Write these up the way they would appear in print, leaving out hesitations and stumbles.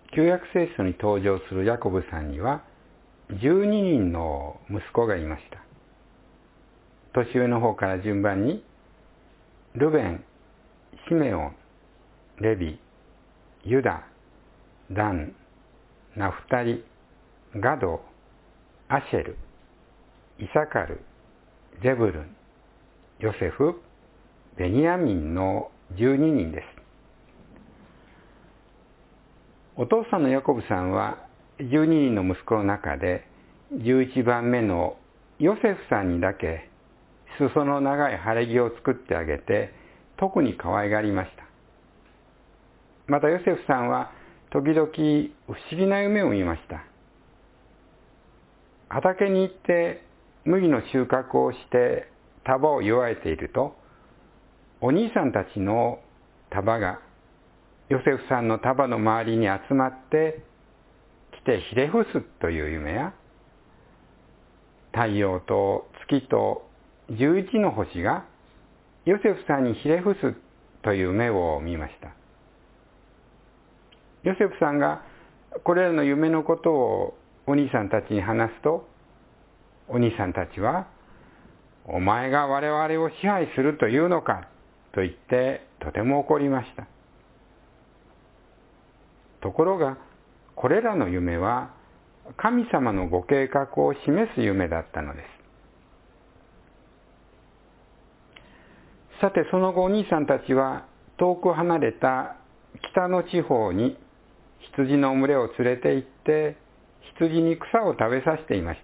旧約聖書に登場するヤコブさんには12人の息子がいました。年上の方から順番にルベン、シメオン、レビ、ユダ、ダン、ナフタリ、ガド、アシェル、イサカル、ゼブルン、ヨセフ、ベニヤミンの12人です。お父さんのヤコブさんは12人の息子の中で11番目のヨセフさんにだけ裾の長い晴れ着を作ってあげて特に可愛がりました。またヨセフさんは時々不思議な夢を見ました。畑に行って麦の収穫をして束を結えていると、お兄さんたちの束がヨセフさんの束の周りに集まってきてひれ伏すという夢や、太陽と月と11の星がヨセフさんにひれ伏すという夢を見ました。ヨセフさんがこれらの夢のことをお兄さんたちに話すと、お兄さんたちは、お前が我々を支配するというのかと言ってとても怒りました。ところがこれらの夢は神様のご計画を示す夢だったのです。さてその後お兄さんたちは遠く離れた北の地方に羊の群れを連れて行って羊に草を食べさせていました。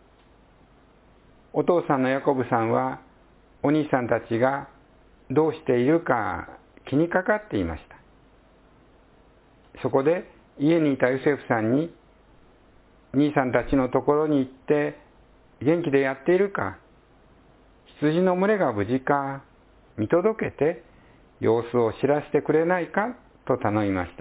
お父さんのヤコブさんはお兄さんたちがどうしているか気にかかっていました。そこで家にいたヨセフさんに、兄さんたちのところに行って元気でやっているか、羊の群れが無事か見届けて様子を知らせてくれないかと頼みました。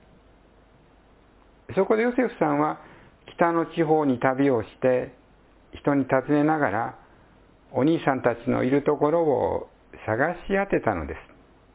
そこでヨセフさんは北の地方に旅をして人に尋ねながらお兄さんたちのいるところを探し当てたのです。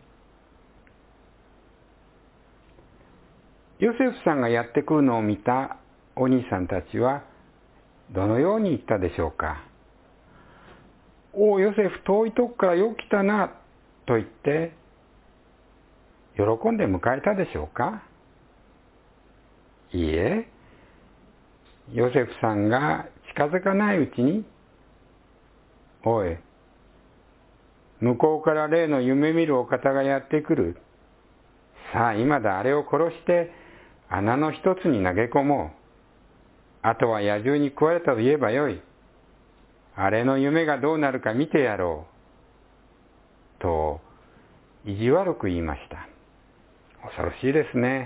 ヨセフさんがやってくるのを見たお兄さんたちはどのように言ったでしょうか。おお、ヨセフ、遠いとこからよく来たなと言って喜んで迎えたでしょうか。いいえ、ヨセフさんが近づかないうちに、おい、向こうから例の夢見るお方がやってくる。さあ今だ、あれを殺して穴の一つに投げ込もう。あとは野獣に食われたと言えばよい。あれの夢がどうなるか見てやろう。と意地悪く言いました。恐ろしいですね。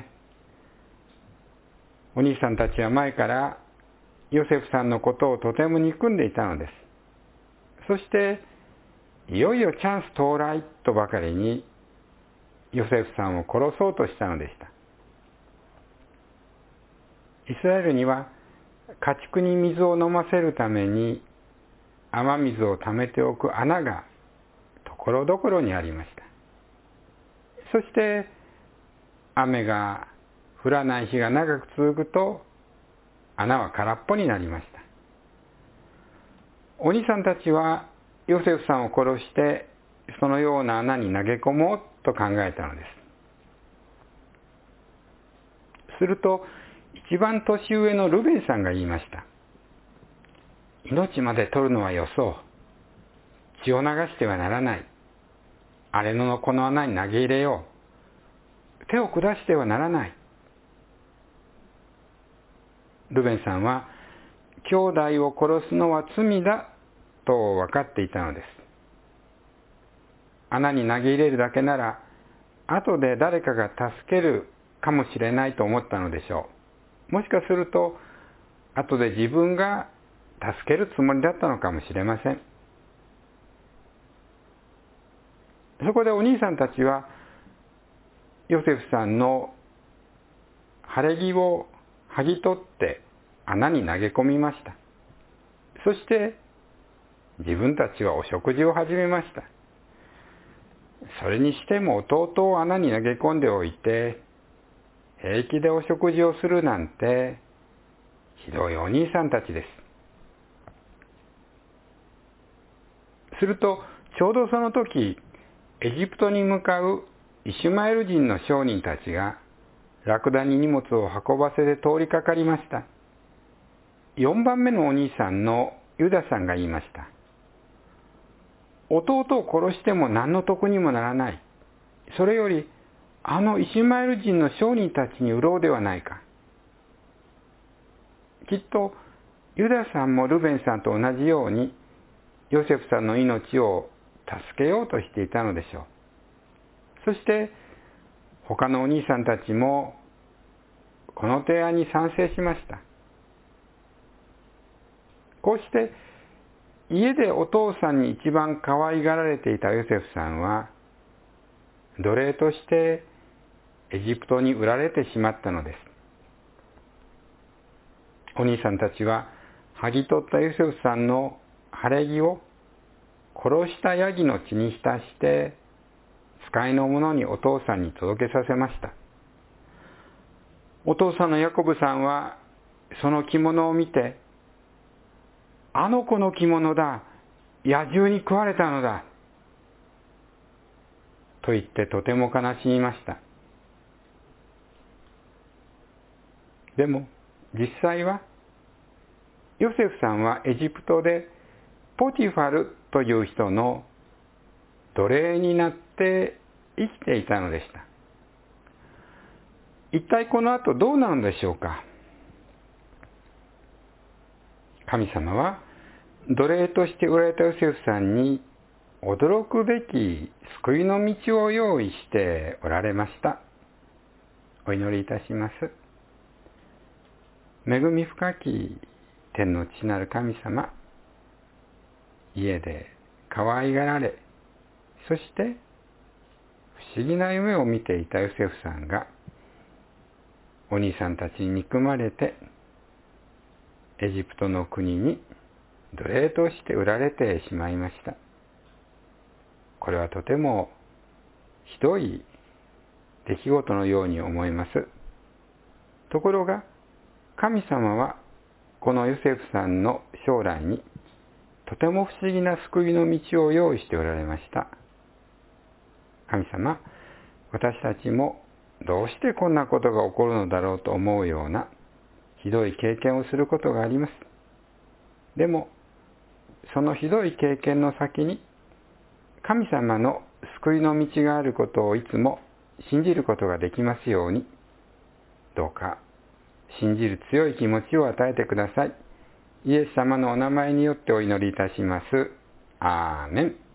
お兄さんたちは前からヨセフさんのことをとても憎んでいたのです。そしていよいよチャンス到来とばかりにヨセフさんを殺そうとしたのでした。イスラエルには家畜に水を飲ませるために雨水を溜めておく穴がところどころにありました。そして雨が降らない日が長く続くと穴は空っぽになりました。お兄さんたちはヨセフさんを殺してそのような穴に投げ込もうと考えたのです。すると一番年上のルベンさんが言いました。命まで取るのはよそう。血を流してはならない。荒れ野のこの穴に投げ入れよう。手を下してはならない。ルベンさんは兄弟を殺すのは罪だと分かっていたのです。穴に投げ入れるだけなら後で誰かが助けるかもしれないと思ったのでしょう。もしかすると後で自分が助けるつもりだったのかもしれません。そこでお兄さんたちはヨセフさんの晴れ着を剥ぎ取って穴に投げ込みました。そして自分たちはお食事を始めました。それにしても弟を穴に投げ込んでおいて平気でお食事をするなんてひどいお兄さんたちです。するとちょうどその時、エジプトに向かうイシュマエル人の商人たちがラクダに荷物を運ばせて通りかかりました。4番目のお兄さんのユダさんが言いました。弟を殺しても何の得にもならない。それよりあのイシュマエル人の商人たちに売ろうではないか。きっとユダさんもルベンさんと同じようにヨセフさんの命を助けようとしていたのでしょう。そして他のお兄さんたちもこの提案に賛成しました。こうして家でお父さんに一番可愛がられていたヨセフさんは奴隷としてエジプトに売られてしまったのです。お兄さんたちは剥ぎ取ったヨセフさんの晴れ着を殺したヤギの血に浸して使いの者にお父さんに届けさせました。お父さんのヤコブさんはその着物を見て、あの子の着物だ、野獣に食われたのだと言ってとても悲しみました。でも実際はヨセフさんはエジプトでポティファルという人の奴隷になって生きていたのでした。一体この後どうなるのでしょうか。神様は奴隷として売られたヨセフさんに驚くべき救いの道を用意しておられました。お祈りいたします。恵み深き天の父なる神様、家で可愛がられ、そして不思議な夢を見ていたヨセフさんがお兄さんたちに憎まれてエジプトの国に奴隷として売られてしまいました。これはとてもひどい出来事のように思います。ところが神様はこのヨセフさんの将来にとても不思議な救いの道を用意しておられました。神様、私たちもどうしてこんなことが起こるのだろうと思うようなひどい経験をすることがあります。でもそのひどい経験の先に神様の救いの道があることをいつも信じることができますように、どうか信じる強い気持ちを与えてください。イエス様のお名前によってお祈りいたします。アーメン。